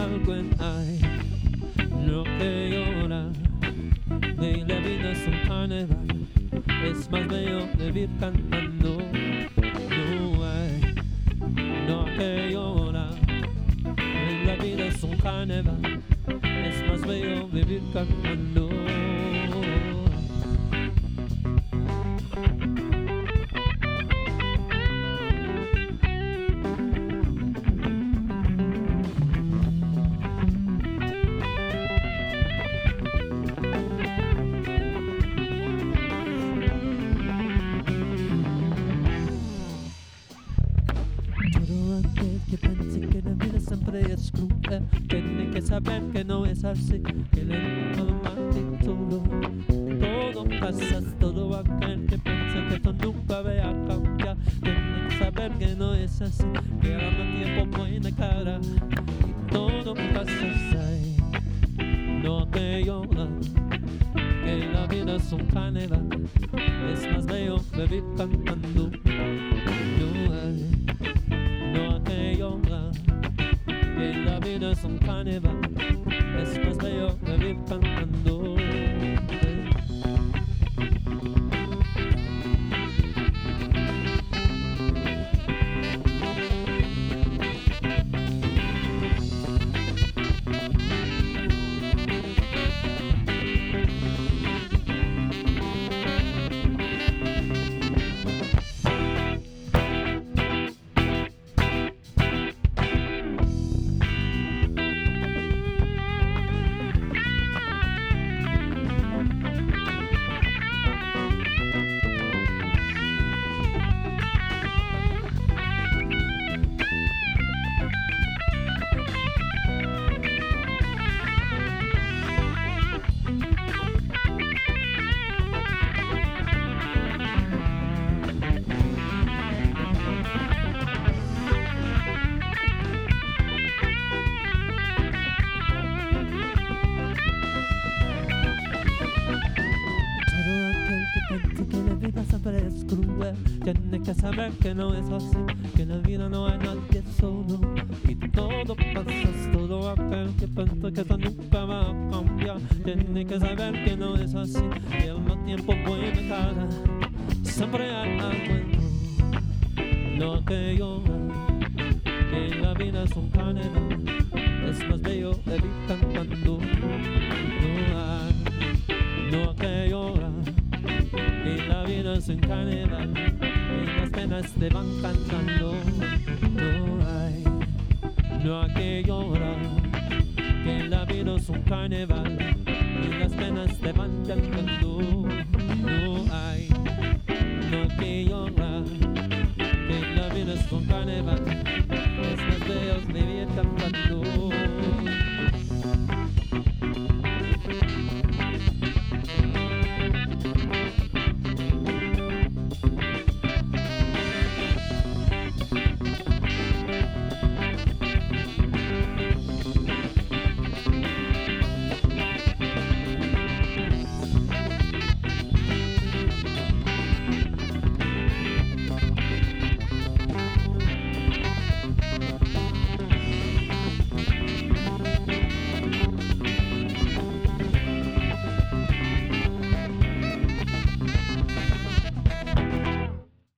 algo en ay, lo que llora. Y la vida es un carnaval, es más bello vivir cantando. No hay, no que llora. Y la vida es un carnaval, es más bello vivir cantando. Que piense que la vida siempre es cruel, tiene que saber que no es así, que le digo más y todo pasa, todo aquel que piensa que esto nunca va a cambiar, tiene que saber que no es así, que al tiempo buena cara y todo pasa, no te llora, que la vida es un carnaval, es más bello vivir cantando. No te llora, que la vida es un carnaval, es más bello vivir cantando. Es cruel, tiene que saber que no es así, que en la vida no hay nadie solo y todo pasa, todo aquel que piensa que esto nunca va a cambiar, tiene que saber que no es así, que al mismo tiempo buena cara, siempre hay algo en tú, no que llora, que la vida es un carnaval, es más bello vivir cantando, no que llora. Y la vida es un carnaval, y las penas te van cantando. No hay que llorar, que la vida es un carnaval, y las penas te van cantando.